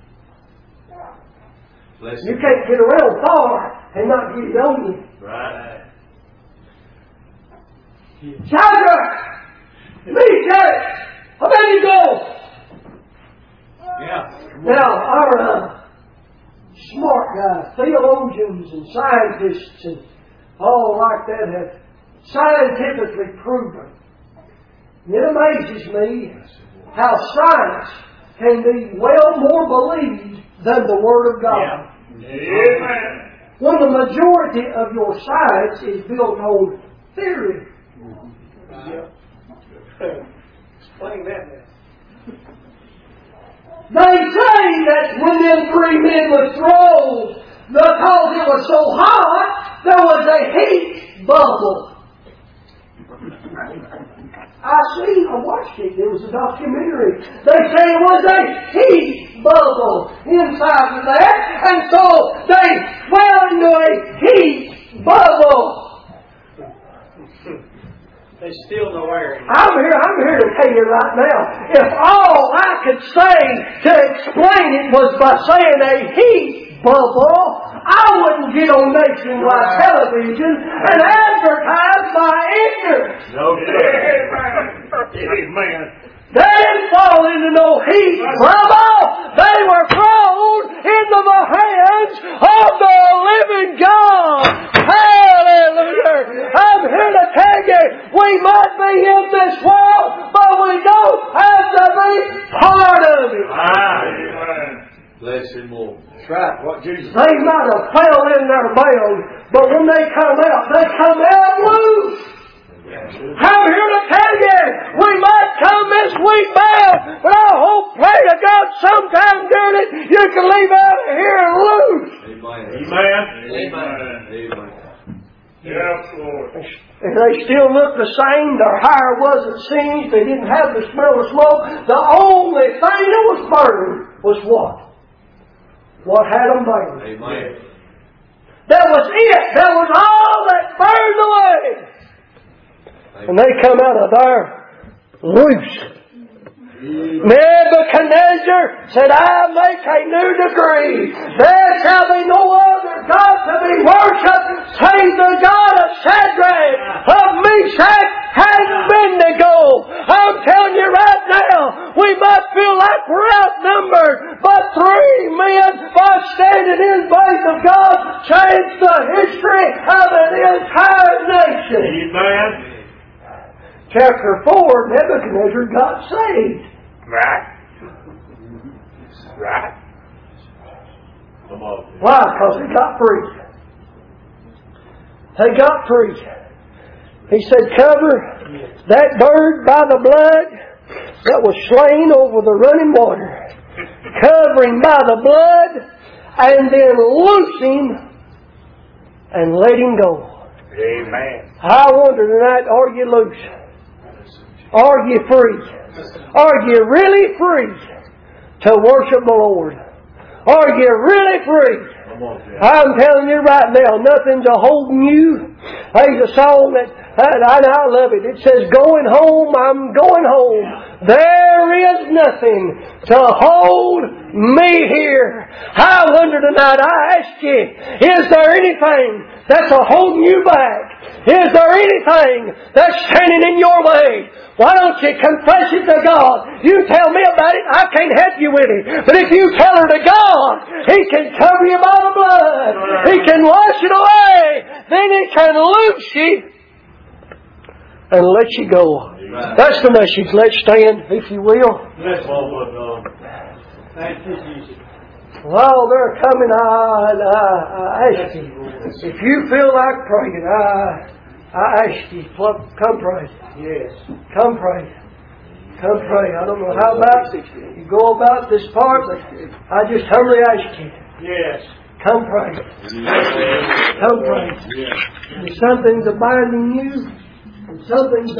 Bless You can't get around fire and not get it on you. Right. Shadrach! Meshach! Abednego! Yeah. Now, our uh, smart guys, theologians and scientists and all like that have scientifically proven. It amazes me how science can be well more believed than the Word of God. Amen. When the majority of your science is built on theory. Explain that now. They say that when them three men were thrown, because it was so hot, there was a heat bubble. I seen, I watched it, there was a documentary. They say it was a heat bubble inside of there, and so they fell into a heat bubble. They still no air. I'm here, I'm here to tell you right now, if all I could say to explain it was by saying a heat bubble, I wouldn't get on nationwide television and advertise my ignorance. No, Amen. Amen. They didn't fall into no heat bubble. They were thrown into the hands of the living God. Hallelujah. I'm here to tell you, we might be in this world, but we don't have to be part of it. Amen. Bless him more. That's right. What Jesus They might have fell in their bound, but when they come out, they come out loose. I'm here to tell you, we might come this week bound, but I hope, pray to God, sometime during it, you can leave out of here loose. Amen. Amen. Amen. Amen. Yes, Lord. If they still look the same, their hair wasn't singed, they didn't have the smell of smoke, the only thing that was burned was what? What had them burned? Amen. That was it. That was all that burned away. And they come out of there loose. Nebuchadnezzar said, I make a new decree. There shall be no other God to be worshipped save the God of Shadrach, of Meshach, and Abednego. I'm telling you right now, we might feel like we're outnumbered, but three men by standing in faith of God changed the history of an entire nation. Amen. Chapter four, Nebuchadnezzar got saved. Right. Right. Come on. Why? Because he got free. He got free. He said, cover that bird by the blood that was slain over the running water. Cover him by the blood and then loose him and let him go. Amen. I wonder tonight, are you loose? Are you free? Are you really free to worship the Lord? Are you really free? I'm telling you right now, nothing's a holding you. There's a song that, and I love it. It says, going home, I'm going home. There is nothing to hold me here. I wonder tonight, I ask you, is there anything that's a holding you back? Is there anything that's standing in your way? Why don't you confess it to God? You tell me about it, I can't help you with it. But if you tell her to God, He can cover you by the blood. He can wash it away. Then He can loose you and let you go. Amen. That's the message. Let's stand, if you will. Let's all Thank you, Jesus. While they're coming, I, I, I ask you, if you feel like praying, I, I ask you, come pray. Yes. Come pray. Come pray. I don't know how about you go about this part, but I just humbly ask you. Yes. Come pray. Come pray. And something's abiding you, and something's